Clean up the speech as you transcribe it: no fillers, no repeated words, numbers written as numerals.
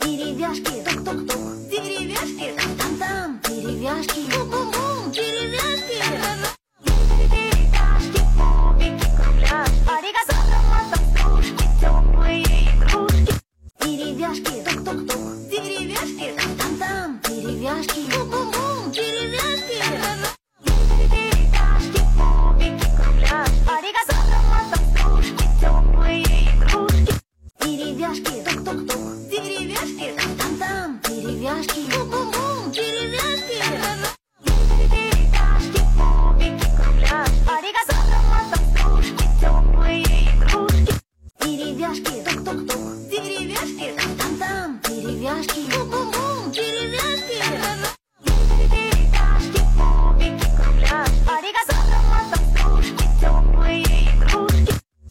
Деревяшки, тук-тук-тук, деревяшки, там-там-там, деревяшки, бум-бум-бум, деревяшки. Деревяшки, кубики, кругляшки, аригато, матушки, теплые игрушки. Деревяшки, тук-тук-тук, деревяшки, там-там-там, деревяшки, бум-бум-бум, деревяшки. Деревяшки, кубики, кругляшки, аригато, матушки, теплые игрушки. Деревяшки, тук-тук-тук, деревяшки, там-там-там, деревяшки, бум-бум-бум, деревяшки. Деревяшки, кубики, кругляшки, аригато, матушки, теплые игрушки. Деревяшки, тук-тук-тук, деревяшки, там-там-там, деревяшки, бум-бум.